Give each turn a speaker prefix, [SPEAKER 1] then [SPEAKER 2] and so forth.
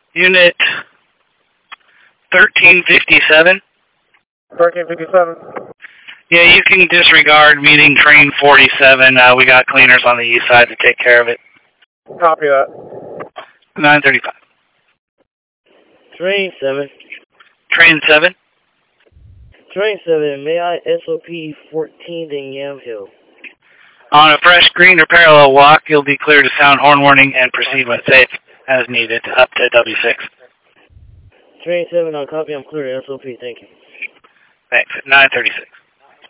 [SPEAKER 1] Unit 1357.
[SPEAKER 2] 1357.
[SPEAKER 1] Yeah, you can disregard meeting train 47. We got cleaners on the east side to take care of it.
[SPEAKER 2] Copy that.
[SPEAKER 1] 935.
[SPEAKER 3] Train 7.
[SPEAKER 1] Train 7.
[SPEAKER 3] Train 7, may I SOP 14 in Yamhill?
[SPEAKER 1] On a fresh green or parallel walk, you'll be clear to sound horn warning and proceed when safe as needed up to W6.
[SPEAKER 3] Train 7 on copy, I'm clear to SOP, thank you.
[SPEAKER 1] Thanks. 936.